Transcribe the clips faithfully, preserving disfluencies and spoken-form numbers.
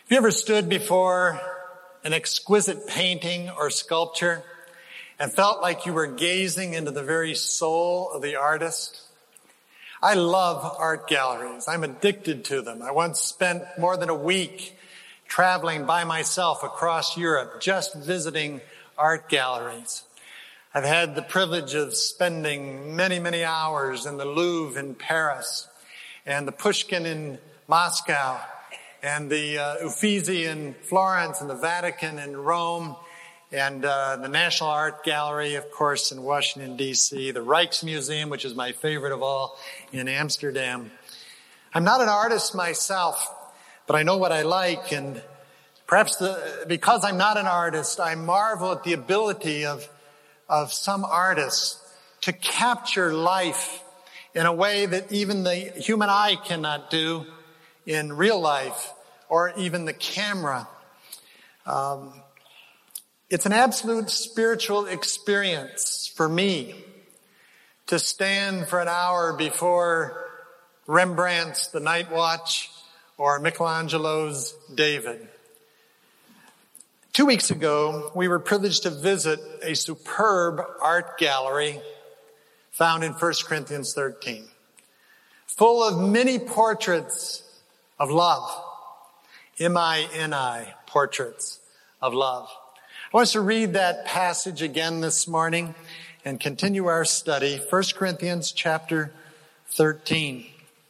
Have you ever stood before an exquisite painting or sculpture and felt like you were gazing into the very soul of the artist? I love art galleries. I'm addicted to them. I once spent more than a week traveling by myself across Europe, just visiting art galleries. I've had the privilege of spending many, many hours in the Louvre in Paris and the Pushkin in Moscow and the uh, Uffizi in Florence and the Vatican in Rome and uh, the National Art Gallery, of course, in Washington, D C, the Rijksmuseum, which is my favorite of all, in Amsterdam. I'm not an artist myself, but I know what I like, and perhaps the, because I'm not an artist, I marvel at the ability of, of some artists to capture life in a way that even the human eye cannot do in real life, or even the camera. Um, it's an absolute spiritual experience for me to stand for an hour before Rembrandt's The Night Watch or Michelangelo's David. Two weeks ago, we were privileged to visit a superb art gallery found in First Corinthians thirteen, full of many portraits of love, M I N I, portraits of love. I want us to read that passage again this morning and continue our study, First Corinthians chapter thirteen.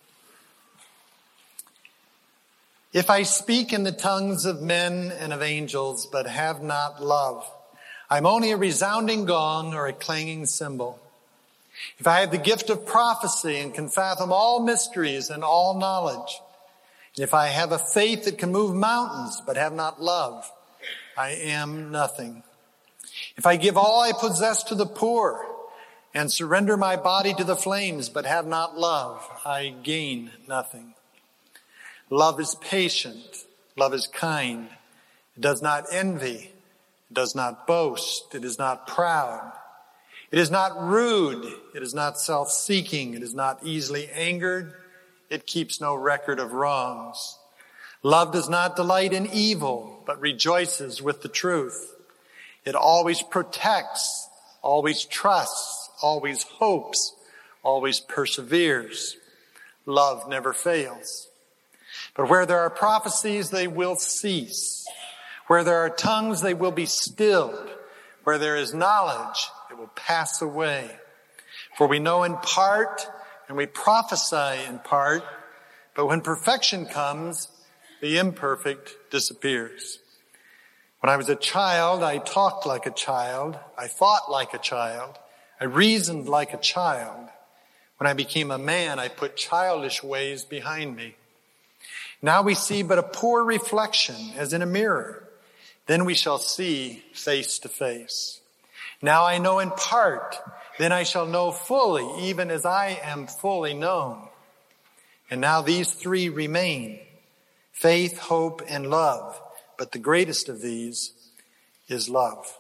If I speak in the tongues of men and of angels, but have not love, I'm only a resounding gong or a clanging cymbal. If I have the gift of prophecy and can fathom all mysteries and all knowledge, and if I have a faith that can move mountains but have not love, I am nothing. If I give all I possess to the poor and surrender my body to the flames but have not love, I gain nothing. Love is patient. Love is kind. It does not envy. It does not boast. It is not proud. It is not rude. It is not self-seeking. It is not easily angered. It keeps no record of wrongs. Love does not delight in evil, but rejoices with the truth. It always protects, always trusts, always hopes, always perseveres. Love never fails. But where there are prophecies, they will cease. Where there are tongues, they will be stilled. Where there is knowledge, it will pass away. For we know in part, and we prophesy in part, but when perfection comes, the imperfect disappears. When I was a child, I talked like a child. I thought like a child. I reasoned like a child. When I became a man, I put childish ways behind me. Now we see but a poor reflection as in a mirror. Then we shall see face to face. Now I know in part. Then I shall know fully, even as I am fully known. And now these three remain, faith, hope, and love. But the greatest of these is love.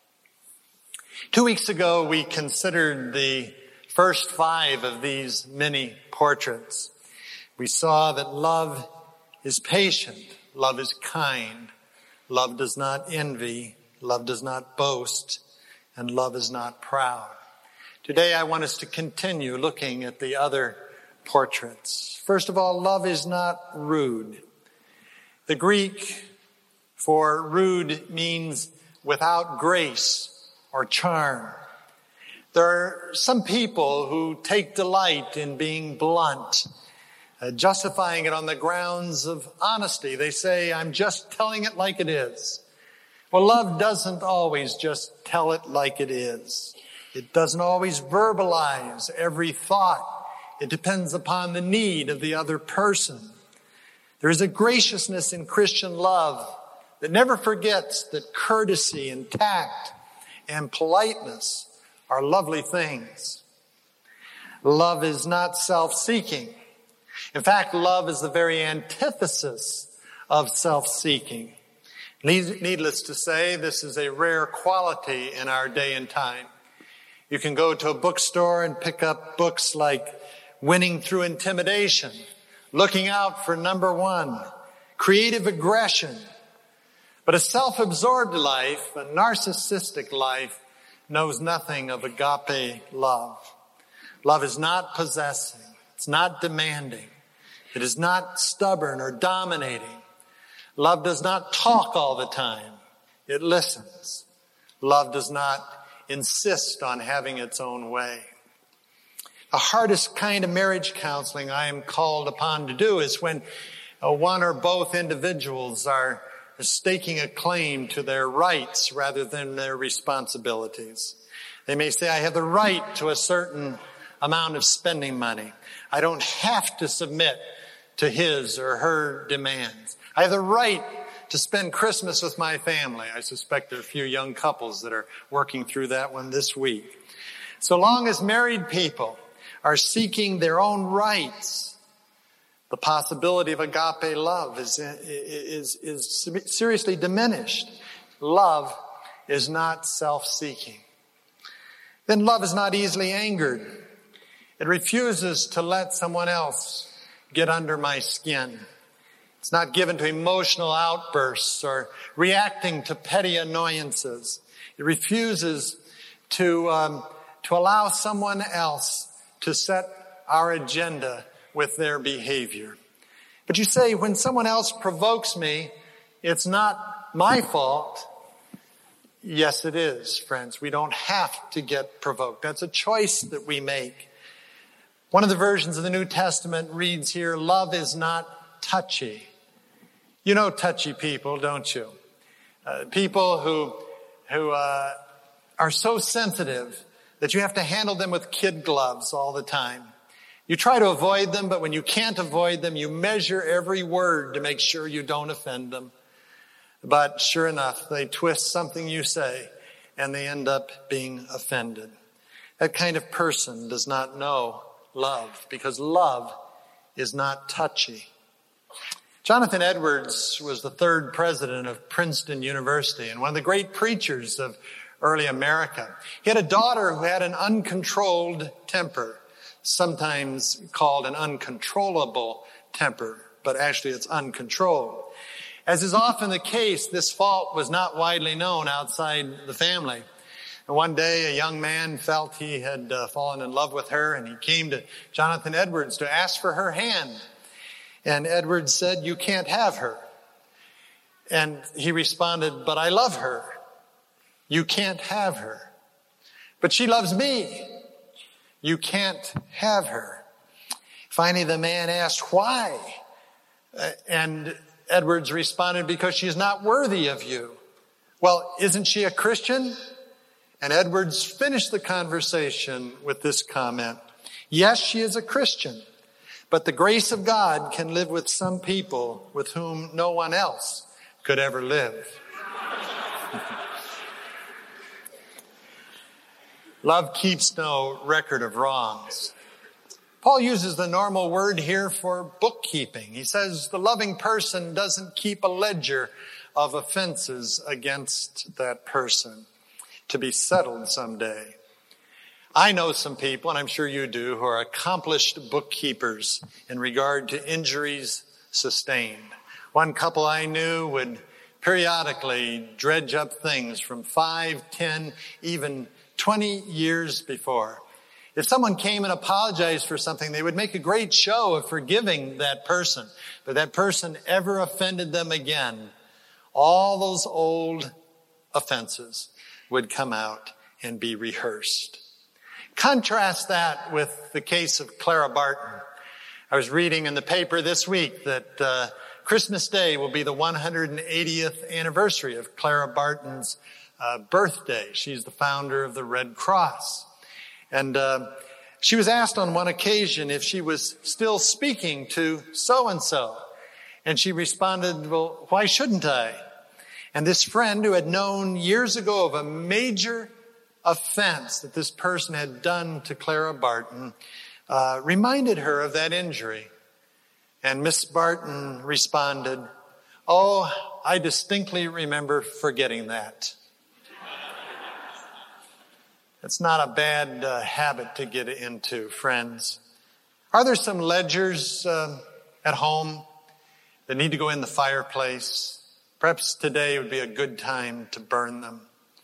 Two weeks ago, we considered the first five of these many portraits. We saw that love is patient, love is kind, love does not envy, love does not boast, and love is not proud. Today I want us to continue looking at the other portraits. First of all, love is not rude. The Greek for rude means without grace or charm. There are some people who take delight in being blunt, uh, justifying it on the grounds of honesty. They say, I'm just telling it like it is. Well, love doesn't always just tell it like it is. It doesn't always verbalize every thought. It depends upon the need of the other person. There is a graciousness in Christian love that never forgets that courtesy and tact and politeness are lovely things. Love is not self-seeking. In fact, love is the very antithesis of self-seeking. Needless to say, this is a rare quality in our day and time. You can go to a bookstore and pick up books like Winning Through Intimidation, Looking Out for Number One, creative aggression. But a self-absorbed life, a narcissistic life, knows nothing of agape love. Love is not possessing. It's not demanding. It is not stubborn or dominating. Love does not talk all the time. It listens. Love does not insist on having its own way. The hardest kind of marriage counseling I am called upon to do is when uh, one or both individuals are staking a claim to their rights rather than their responsibilities. They may say, I have the right to a certain amount of spending money. I don't have to submit to his or her demands. I have the right to spend Christmas with my family. I suspect there are a few young couples that are working through that one this week. So long as married people are seeking their own rights, the possibility of agape love is, is, is seriously diminished. Love is not self-seeking. Then love is not easily angered. It refuses to let someone else get under my skin. It's not given to emotional outbursts or reacting to petty annoyances. It refuses to, um, to allow someone else to set our agenda with their behavior. But you say, when someone else provokes me, it's not my fault. Yes, it is, friends. We don't have to get provoked. That's a choice that we make. One of the versions of the New Testament reads here, love is not touchy. You know touchy people, don't you? Uh, people who, who uh, are so sensitive that you have to handle them with kid gloves all the time. You try to avoid them, but when you can't avoid them, you measure every word to make sure you don't offend them. But sure enough, they twist something you say, and they end up being offended. That kind of person does not know love, because love is not touchy. Jonathan Edwards was the third president of Princeton University and one of the great preachers of early America. He had a daughter who had an uncontrolled temper, sometimes called an uncontrollable temper, but actually it's uncontrolled. As is often the case, this fault was not widely known outside the family. And one day a young man felt he had uh, fallen in love with her, and he came to Jonathan Edwards to ask for her hand. And Edwards said, you can't have her. And he responded, but I love her. You can't have her. But she loves me. You can't have her. Finally, the man asked, why? Uh, and Edwards responded, because she's not worthy of you. Well, isn't she a Christian? And Edwards finished the conversation with this comment. Yes, she is a Christian. But the grace of God can live with some people with whom no one else could ever live. Love keeps no record of wrongs. Paul uses the normal word here for bookkeeping. He says the loving person doesn't keep a ledger of offenses against that person to be settled someday. I know some people, and I'm sure you do, who are accomplished bookkeepers in regard to injuries sustained. One couple I knew would periodically dredge up things from five, ten, even twenty years before. If someone came and apologized for something, they would make a great show of forgiving that person. But that person ever offended them again, all those old offenses would come out and be rehearsed. Contrast that with the case of Clara Barton. I was reading in the paper this week that uh, Christmas Day will be the one hundred eightieth anniversary of Clara Barton's uh, birthday. She's the founder of the Red Cross. And uh, she was asked on one occasion if she was still speaking to so-and-so. And she responded, well, why shouldn't I? And this friend who had known years ago of a major offense that this person had done to Clara Barton uh, reminded her of that injury. And Miss Barton responded, oh, I distinctly remember forgetting that. It's not a bad uh, habit to get into, friends. Are there some ledgers uh, at home that need to go in the fireplace. Perhaps today would be a good time to burn them.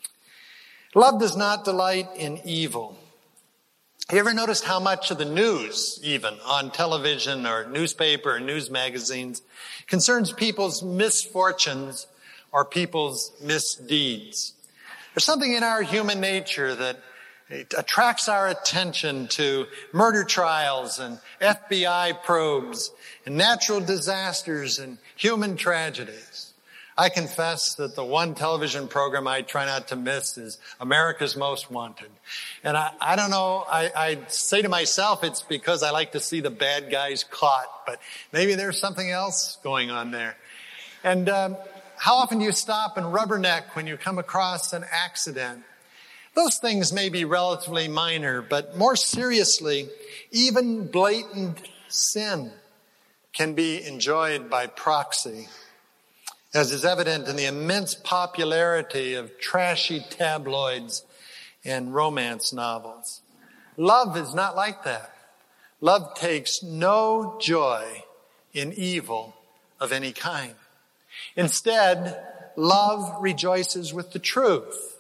Love does not delight in evil. You ever noticed how much of the news, even on television or newspaper or news magazines, concerns people's misfortunes or people's misdeeds? There's something in our human nature that attracts our attention to murder trials and F B I probes and natural disasters and human tragedies. I confess that the one television program I try not to miss is America's Most Wanted. And I, I don't know, I, I say to myself it's because I like to see the bad guys caught, but maybe there's something else going on there. And um, how often do you stop and rubberneck when you come across an accident? Those things may be relatively minor, but more seriously, even blatant sin can be enjoyed by proxy, as is evident in the immense popularity of trashy tabloids and romance novels. Love is not like that. Love takes no joy in evil of any kind. Instead, love rejoices with the truth.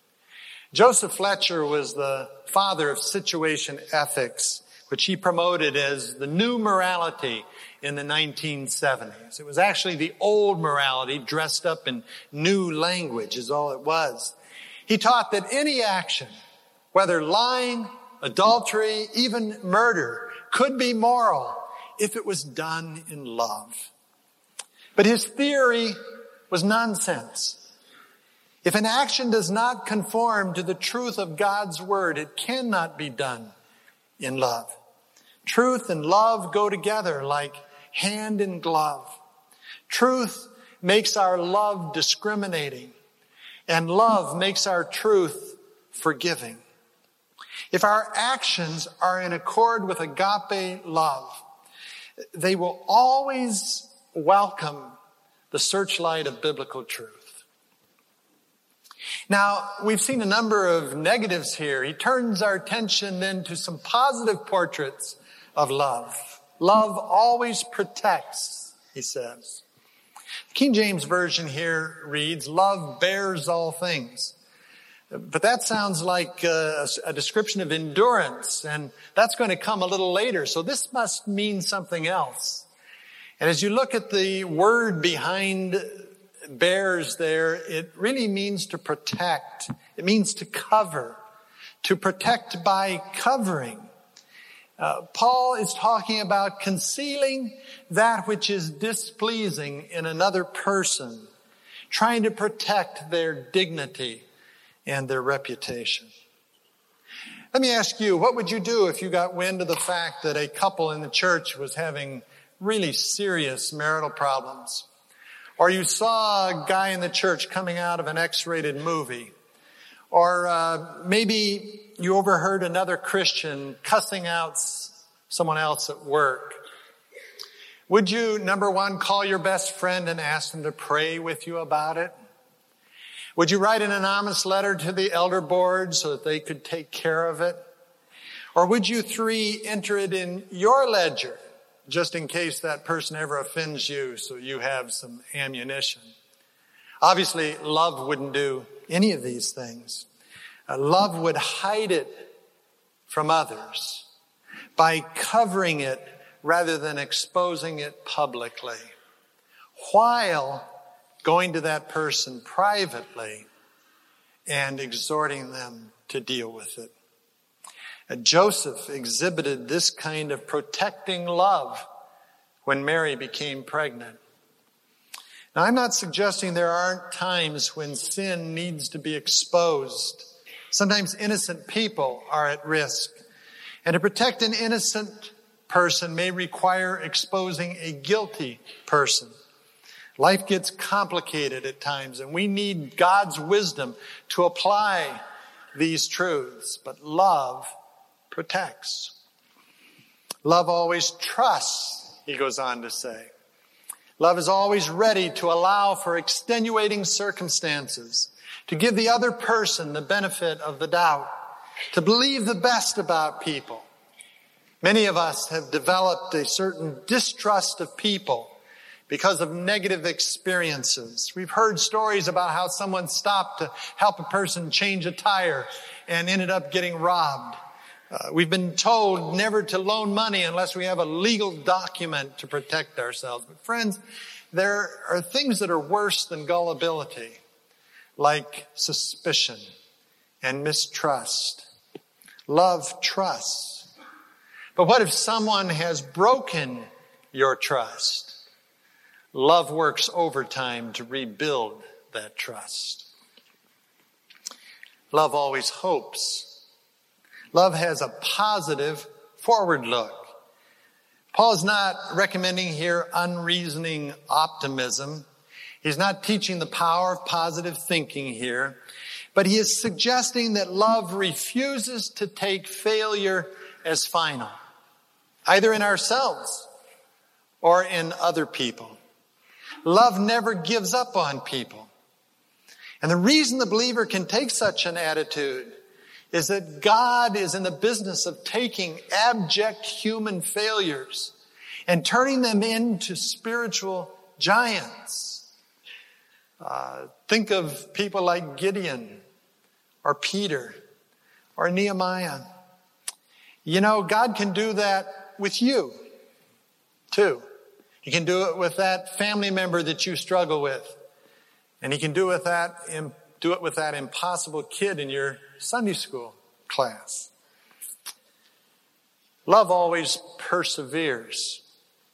Joseph Fletcher was the father of situation ethics, which he promoted as the new morality in the nineteen seventies. It was actually the old morality dressed up in new language is all it was. He taught that any action, whether lying, adultery, even murder, could be moral if it was done in love. But his theory was nonsense. If an action does not conform to the truth of God's word, it cannot be done in love. Truth and love go together like hand in glove. Truth makes our love discriminating, and love makes our truth forgiving. If our actions are in accord with agape love, they will always welcome the searchlight of biblical truth. Now, we've seen a number of negatives here. He turns our attention then to some positive portraits of love. Love always protects, he says. The King James Version here reads, love bears all things. But that sounds like a, a description of endurance, and that's going to come a little later. So this must mean something else. And as you look at the word behind bears there, it really means to protect. It means to cover, to protect by covering. Uh, Paul is talking about concealing that which is displeasing in another person, trying to protect their dignity and their reputation. Let me ask you, what would you do if you got wind of the fact that a couple in the church was having really serious marital problems? Or you saw a guy in the church coming out of an X-rated movie? Or uh, maybe you overheard another Christian cussing out someone else at work. Would you, number one, call your best friend and ask them to pray with you about it? Would you write an anonymous letter to the elder board so that they could take care of it? Or would you, three, enter it in your ledger just in case that person ever offends you so you have some ammunition? Obviously, love wouldn't do any of these things. Uh, love would hide it from others by covering it rather than exposing it publicly, while going to that person privately and exhorting them to deal with it. Uh, Joseph exhibited this kind of protecting love when Mary became pregnant. Now, I'm not suggesting there aren't times when sin needs to be exposed. Sometimes innocent people are at risk. And to protect an innocent person may require exposing a guilty person. Life gets complicated at times, and we need God's wisdom to apply these truths. But love protects. Love always trusts, he goes on to say. Love is always ready to allow for extenuating circumstances, to give the other person the benefit of the doubt, to believe the best about people. Many of us have developed a certain distrust of people because of negative experiences. We've heard stories about how someone stopped to help a person change a tire and ended up getting robbed. Uh, we've been told never to loan money unless we have a legal document to protect ourselves. But friends, there are things that are worse than gullibility, like suspicion and mistrust. Love trusts. But what if someone has broken your trust? Love works overtime to rebuild that trust. Love always hopes. Love has a positive forward look. Paul's not recommending here unreasoning optimism. He's not teaching the power of positive thinking here, but he is suggesting that love refuses to take failure as final, either in ourselves or in other people. Love never gives up on people. And the reason the believer can take such an attitude is that God is in the business of taking abject human failures and turning them into spiritual giants. Uh, think of people like Gideon or Peter or Nehemiah. You know, God can do that with you, too. He can do it with that family member that you struggle with. And he can do it with that, do it with that impossible kid in your Sunday school class. Love always perseveres.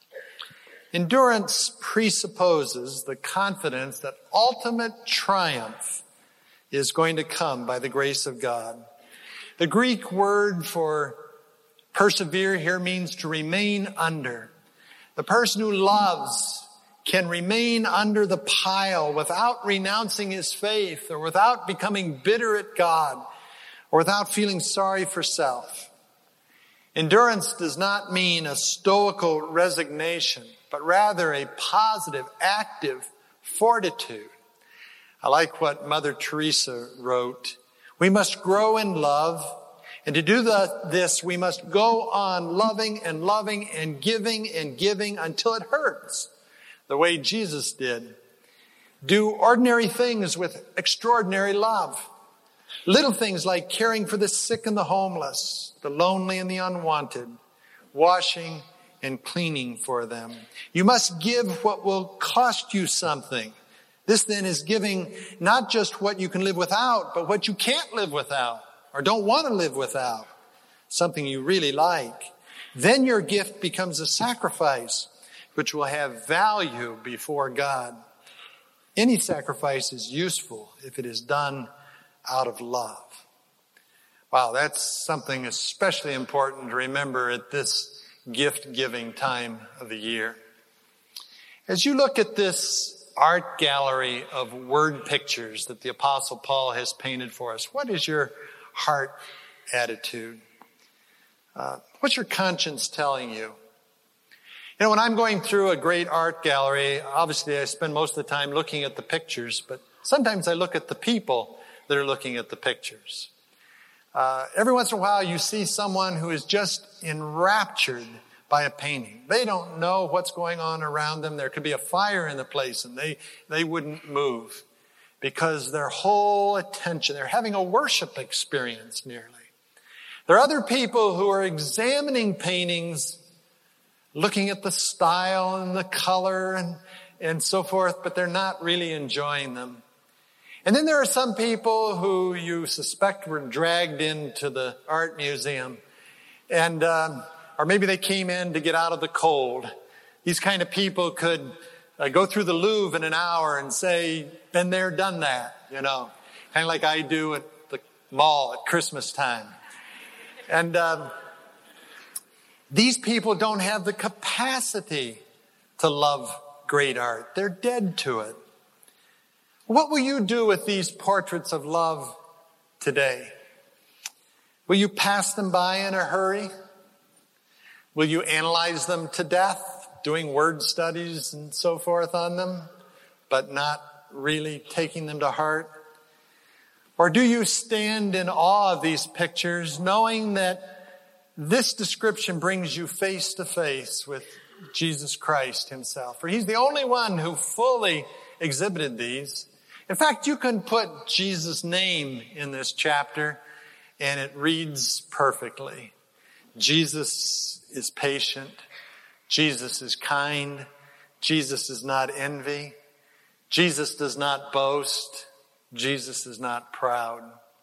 Endurance presupposes the confidence that ultimate triumph is going to come by the grace of God. The Greek word for persevere here means to remain under. The person who loves can remain under the pile without renouncing his faith or without becoming bitter at God or without feeling sorry for self. Endurance does not mean a stoical resignation, but rather a positive, active fortitude. I like what Mother Teresa wrote. We must grow in love, and to do the, this, we must go on loving and loving and giving and giving until it hurts, the way Jesus did. Do ordinary things with extraordinary love. Little things like caring for the sick and the homeless, the lonely and the unwanted, washing and cleaning for them. You must give what will cost you something. This then is giving not just what you can live without, but what you can't live without or don't want to live without, something you really like. Then your gift becomes a sacrifice which will have value before God. Any sacrifice is useful if it is done out of love. Wow, that's something especially important to remember at this gift-giving time of the year. As you look at this art gallery of word pictures that the Apostle Paul has painted for us, what is your heart attitude? Uh, what's your conscience telling you? You know, when I'm going through a great art gallery, obviously I spend most of the time looking at the pictures, but sometimes I look at the people that are looking at the pictures. Uh, every once in a while you see someone who is just enraptured by a painting. They don't know what's going on around them. There could be a fire in the place and they, they wouldn't move because their whole attention, they're having a worship experience nearly. There are other people who are examining paintings, looking at the style and the color and, and so forth, but they're not really enjoying them. And then there are some people who you suspect were dragged into the art museum, and um, or maybe they came in to get out of the cold. These kind of people could uh, go through the Louvre in an hour and say, been there, done that, you know, kind of like I do at the mall at Christmas time. And um, these people don't have the capacity to love great art. They're dead to it. What will you do with these portraits of love today? Will you pass them by in a hurry? Will you analyze them to death, doing word studies and so forth on them, but not really taking them to heart? Or do you stand in awe of these pictures, knowing that this description brings you face to face with Jesus Christ himself, for he's the only one who fully exhibited these. In fact, you can put Jesus' name in this chapter and it reads perfectly. Jesus is patient. Jesus is kind. Jesus is not envy. Jesus does not boast. Jesus is not proud.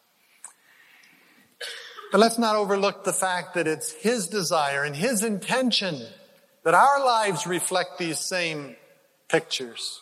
But let's not overlook the fact that it's his desire and his intention that our lives reflect these same pictures.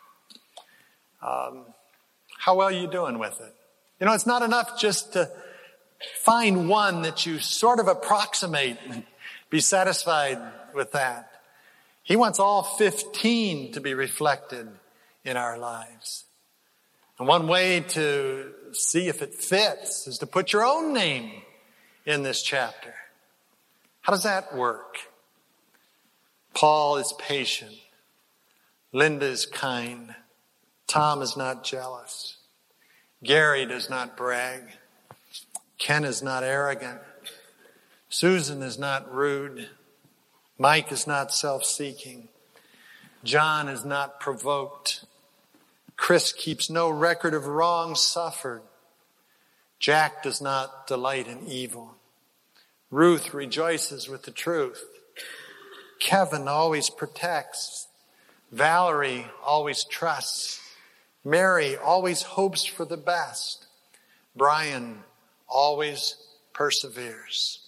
Um, how well are you doing with it? You know, it's not enough just to find one that you sort of approximate and be satisfied with that. He wants all fifteen to be reflected in our lives. And one way to see if it fits is to put your own name in this chapter. How does that work? Paul is patient. Linda is kind. Tom is not jealous. Gary does not brag. Ken is not arrogant. Susan is not rude. Mike is not self-seeking. John is not provoked. Chris keeps no record of wrong suffered. Jack does not delight in evil. Ruth rejoices with the truth. Kevin always protects. Valerie always trusts. Mary always hopes for the best. Brian always perseveres.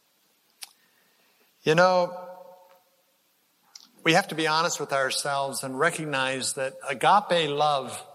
You know, we have to be honest with ourselves and recognize that agape love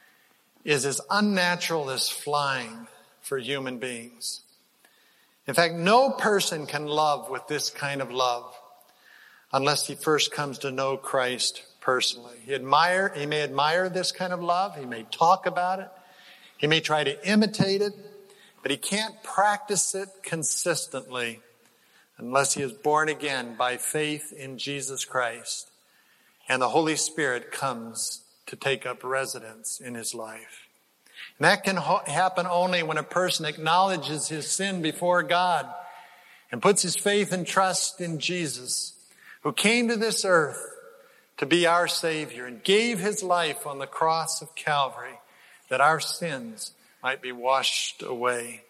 is as unnatural as flying for human beings. In fact, no person can love with this kind of love unless he first comes to know Christ personally. He admire, he may admire this kind of love. He may talk about it. He may try to imitate it, but he can't practice it consistently unless he is born again by faith in Jesus Christ and the Holy Spirit comes to take up residence in his life. And that can ho- happen only when a person acknowledges his sin before God and puts his faith and trust in Jesus, who came to this earth to be our Savior and gave his life on the cross of Calvary that our sins might be washed away.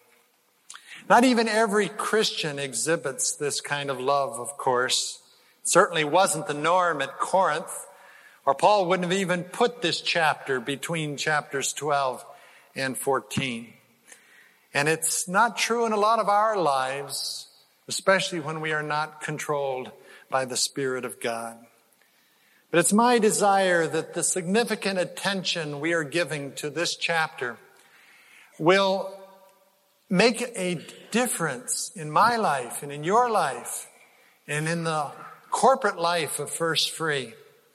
Not even every Christian exhibits this kind of love, of course. It certainly wasn't the norm at Corinth, or Paul wouldn't have even put this chapter between chapters twelve and fourteen. And it's not true in a lot of our lives, especially when we are not controlled by the Spirit of God. But it's my desire that the significant attention we are giving to this chapter will make a difference in my life and in your life and in the corporate life of First Free.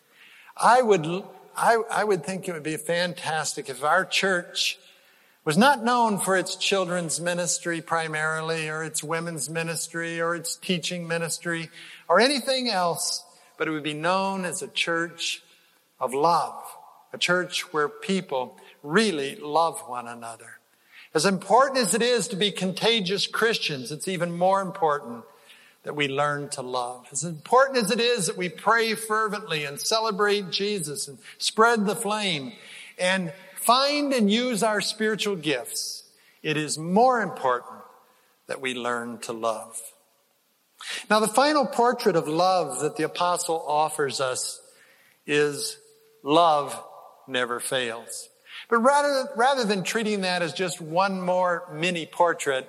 I would, I, I would think it would be fantastic if our church was not known for its children's ministry primarily, or its women's ministry, or its teaching ministry, or anything else, but it would be known as a church of love, a church where people really love one another. As important as it is to be contagious Christians, it's even more important that we learn to love. As important as it is that we pray fervently and celebrate Jesus and spread the flame and find and use our spiritual gifts, it is more important that we learn to love. Now, the final portrait of love that the apostle offers us is love never fails. But rather, rather than treating that as just one more mini portrait,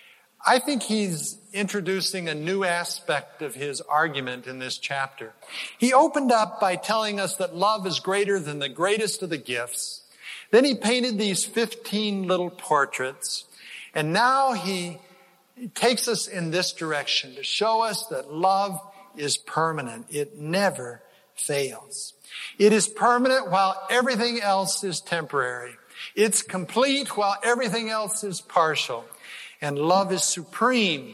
I think he's introducing a new aspect of his argument in this chapter. He opened up by telling us that love is greater than the greatest of the gifts. Then he painted these fifteen little portraits. And now he takes us in this direction to show us that love is permanent. It never fails. It is permanent while everything else is temporary. It's complete while everything else is partial. And love is supreme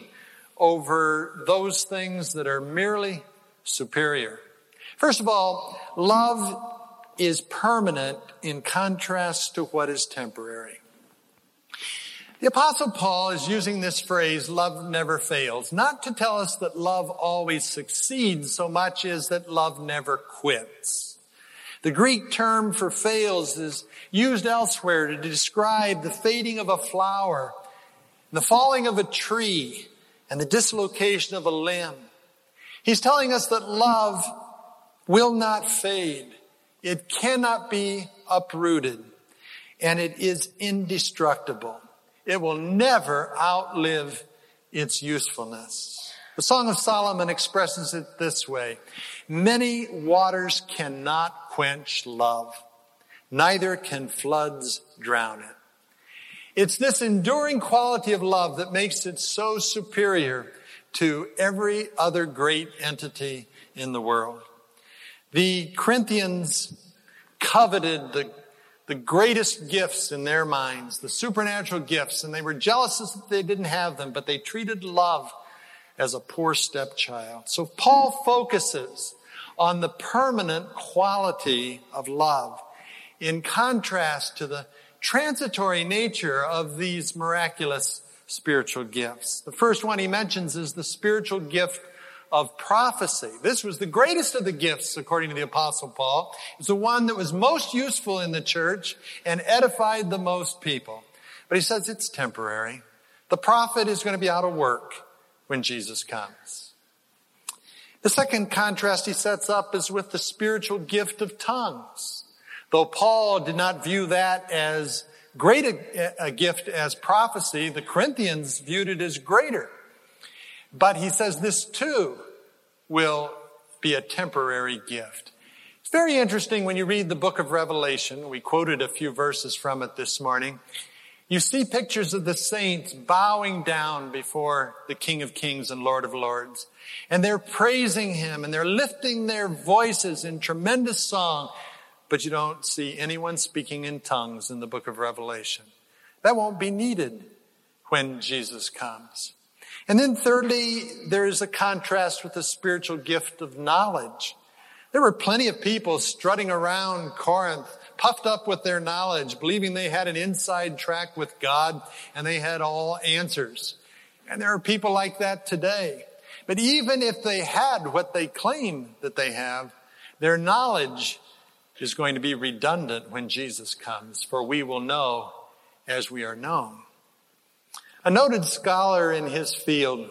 over those things that are merely superior. First of all, love is permanent in contrast to what is temporary. The Apostle Paul is using this phrase, love never fails, not to tell us that love always succeeds so much as that love never quits. The Greek term for fails is used elsewhere to describe the fading of a flower, the falling of a tree, and the dislocation of a limb. He's telling us that love will not fade. It cannot be uprooted, and it is indestructible. It will never outlive its usefulness. The Song of Solomon expresses it this way: many waters cannot quench love, neither can floods drown it. It's this enduring quality of love that makes it so superior to every other great entity in the world. The Corinthians coveted the, the greatest gifts in their minds, the supernatural gifts, and they were jealous that they didn't have them, but they treated love as a poor stepchild. So Paul focuses on the permanent quality of love in contrast to the transitory nature of these miraculous spiritual gifts. The first one he mentions is the spiritual gift of prophecy. This was the greatest of the gifts, according to the Apostle Paul. It's the one that was most useful in the church and edified the most people. But he says it's temporary. The prophet is going to be out of work when Jesus comes. The second contrast he sets up is with the spiritual gift of tongues. Though Paul did not view that as great a, a gift as prophecy, the Corinthians viewed it as greater. But he says this too will be a temporary gift. It's very interesting when you read the book of Revelation. We quoted a few verses from it this morning. You see pictures of the saints bowing down before the King of Kings and Lord of Lords. And they're praising him and they're lifting their voices in tremendous song. But you don't see anyone speaking in tongues in the book of Revelation. That won't be needed when Jesus comes. And then thirdly, there is a contrast with the spiritual gift of knowledge. There were plenty of people strutting around Corinth, puffed up with their knowledge, believing they had an inside track with God and they had all answers. And there are people like that today. But even if they had what they claim that they have, their knowledge is going to be redundant when Jesus comes, for we will know as we are known. A noted scholar in his field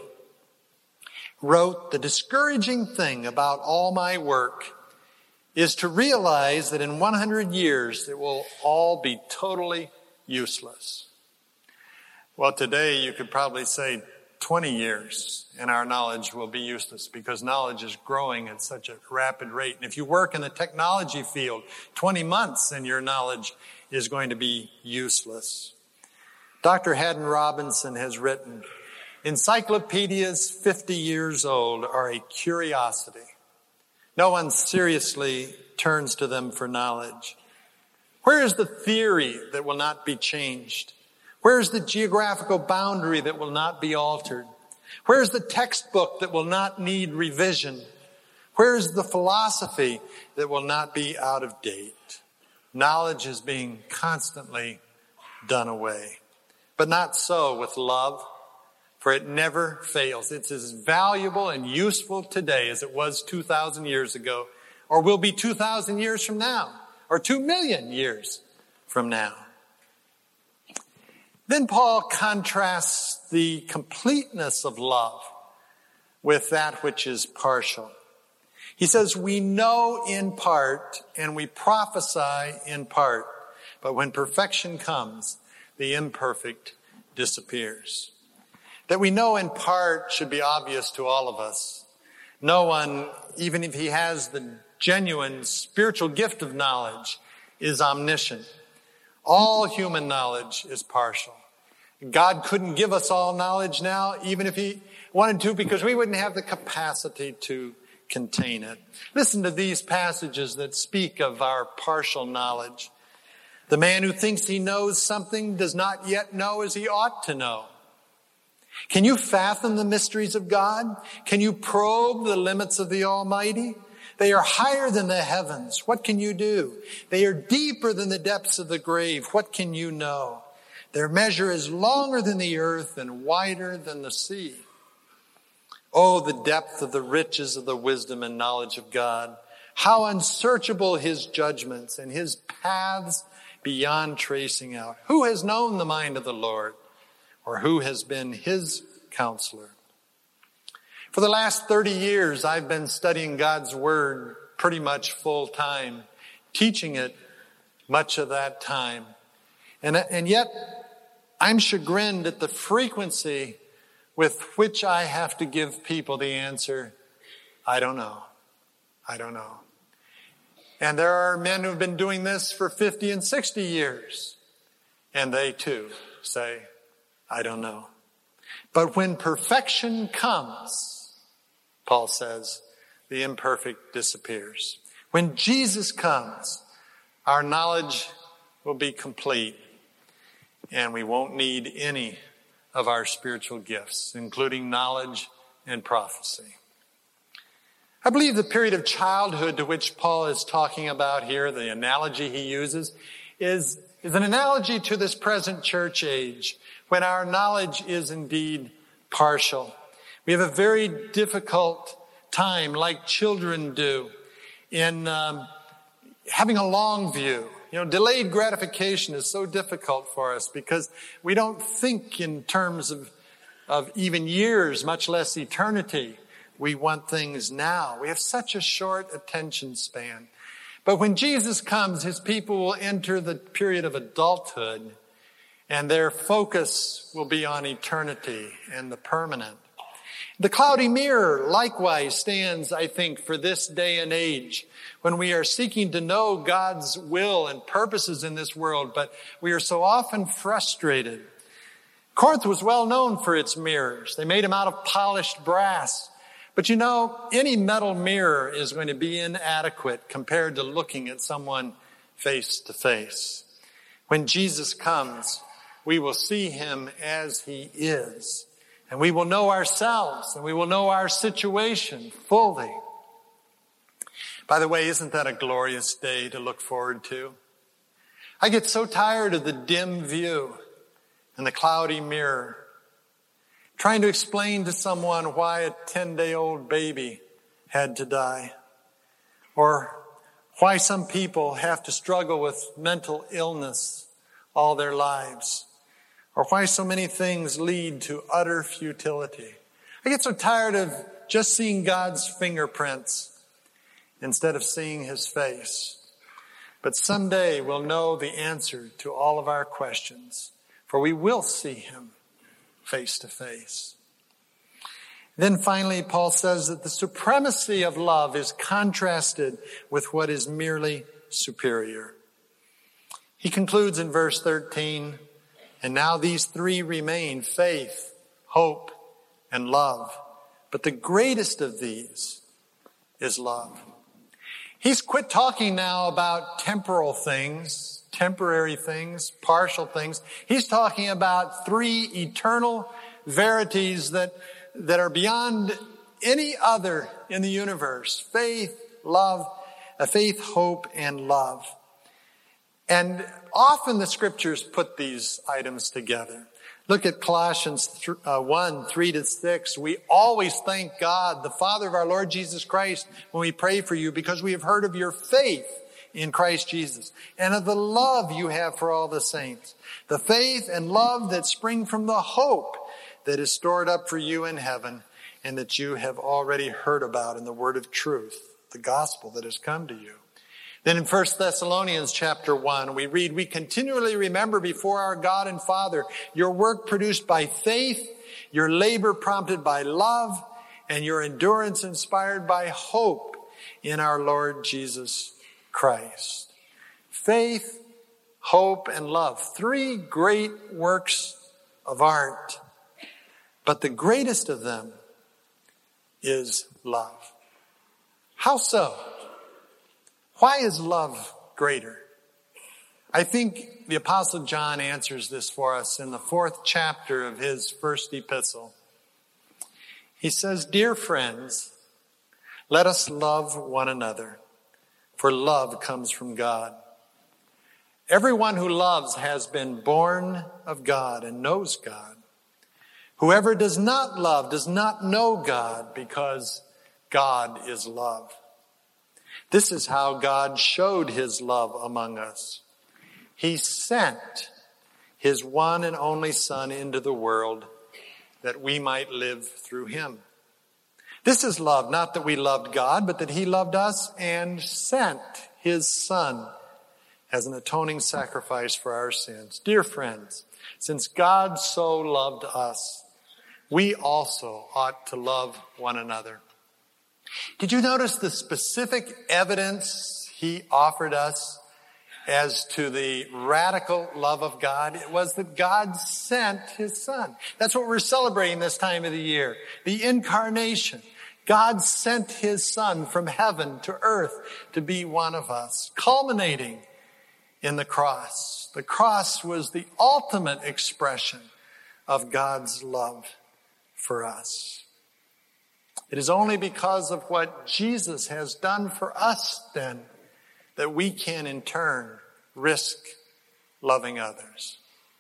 wrote, "The discouraging thing about all my work is to realize that in one hundred years it will all be totally useless." Well, today you could probably say twenty years and our knowledge will be useless because knowledge is growing at such a rapid rate. And if you work in the technology field, twenty months and your knowledge is going to be useless. Doctor Haddon Robinson has written, "Encyclopedias fifty years old are a curiosity. No one seriously turns to them for knowledge. Where is the theory that will not be changed? Where is the geographical boundary that will not be altered? Where is the textbook that will not need revision? Where is the philosophy that will not be out of date?" Knowledge is being constantly done away. But not so with love, for it never fails. It's as valuable and useful today as it was two thousand years ago, or will be two thousand years from now, or two million years from now. Then Paul contrasts the completeness of love with that which is partial. He says, we know in part and we prophesy in part, but when perfection comes, the imperfect disappears. That we know in part should be obvious to all of us. No one, even if he has the genuine spiritual gift of knowledge, is omniscient. All human knowledge is partial. God couldn't give us all knowledge now, even if he wanted to, because we wouldn't have the capacity to contain it. Listen to these passages that speak of our partial knowledge. The man who thinks he knows something does not yet know as he ought to know. Can you fathom the mysteries of God? Can you probe the limits of the Almighty? They are higher than the heavens. What can you do? They are deeper than the depths of the grave. What can you know? Their measure is longer than the earth and wider than the sea. Oh, the depth of the riches of the wisdom and knowledge of God. How unsearchable his judgments and his paths beyond tracing out. Who has known the mind of the Lord, or who has been his counselor? For the last thirty years, I've been studying God's word pretty much full time, teaching it much of that time. And, and yet, I'm chagrined at the frequency with which I have to give people the answer, I don't know. I don't know. And there are men who've been doing this for fifty and sixty years. And they too say, I don't know. But when perfection comes, Paul says, the imperfect disappears. When Jesus comes, our knowledge will be complete, and we won't need any of our spiritual gifts, including knowledge and prophecy. I believe the period of childhood to which Paul is talking about here, the analogy he uses, is, is an analogy to this present church age, when our knowledge is indeed partial. We have a very difficult time, like children do, in um, having a long view. You know, delayed gratification is so difficult for us because we don't think in terms of, of even years, much less eternity. We want things now. We have such a short attention span. But when Jesus comes, his people will enter the period of adulthood, and their focus will be on eternity and the permanent. The cloudy mirror likewise stands, I think, for this day and age when we are seeking to know God's will and purposes in this world, but we are so often frustrated. Corinth was well known for its mirrors. They made them out of polished brass. But you know, any metal mirror is going to be inadequate compared to looking at someone face to face. When Jesus comes, we will see him as he is. And we will know ourselves, and we will know our situation fully. By the way, isn't that a glorious day to look forward to? I get so tired of the dim view and the cloudy mirror, trying to explain to someone why a ten-day-old baby had to die, or why some people have to struggle with mental illness all their lives, or why so many things lead to utter futility. I get so tired of just seeing God's fingerprints instead of seeing his face. But someday we'll know the answer to all of our questions, for we will see him face to face. Then finally, Paul says that the supremacy of love is contrasted with what is merely superior. He concludes in verse thirteen, and now these three remain, faith, hope, and love. But the greatest of these is love. He's quit talking now about temporal things, temporary things, partial things. He's talking about three eternal verities that, that are beyond any other in the universe. Faith, love, uh, faith, hope, and love. And often the scriptures put these items together. Look at Colossians one, three to six. We always thank God, the Father of our Lord Jesus Christ, when we pray for you, because we have heard of your faith in Christ Jesus and of the love you have for all the saints. The faith and love that spring from the hope that is stored up for you in heaven and that you have already heard about in the word of truth, the gospel that has come to you. Then in First Thessalonians chapter one, we read, we continually remember before our God and Father your work produced by faith, your labor prompted by love, and your endurance inspired by hope in our Lord Jesus Christ. Faith, hope, and love. Three great works of art. But the greatest of them is love. How so? Why is love greater? I think the Apostle John answers this for us in the fourth chapter of his first epistle. He says, dear friends, let us love one another, for love comes from God. Everyone who loves has been born of God and knows God. Whoever does not love does not know God, because God is love. This is how God showed his love among us. He sent his one and only Son into the world that we might live through him. This is love, not that we loved God, but that he loved us and sent his Son as an atoning sacrifice for our sins. Dear friends, since God so loved us, we also ought to love one another. Did you notice the specific evidence he offered us as to the radical love of God? It was that God sent his Son. That's what we're celebrating this time of the year, the incarnation. God sent his Son from heaven to earth to be one of us, culminating in the cross. The cross was the ultimate expression of God's love for us. It is only because of what Jesus has done for us, then, that we can in turn risk loving others.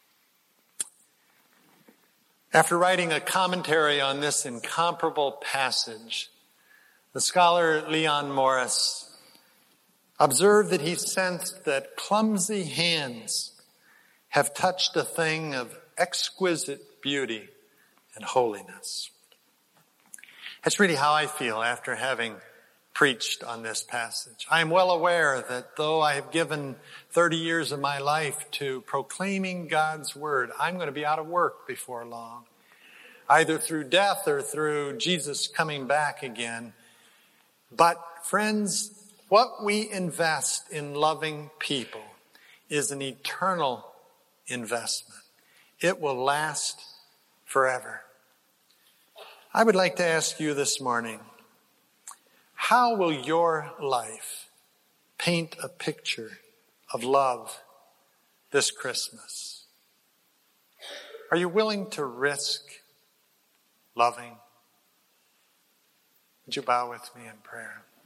After writing a commentary on this incomparable passage, the scholar Leon Morris observed that he sensed that clumsy hands have touched a thing of exquisite beauty and holiness. That's really how I feel after having preached on this passage. I am well aware that though I have given thirty years of my life to proclaiming God's word, I'm going to be out of work before long, either through death or through Jesus coming back again. But friends, what we invest in loving people is an eternal investment. It will last forever. I would like to ask you this morning, how will your life paint a picture of love this Christmas? Are you willing to risk loving? Would you bow with me in prayer?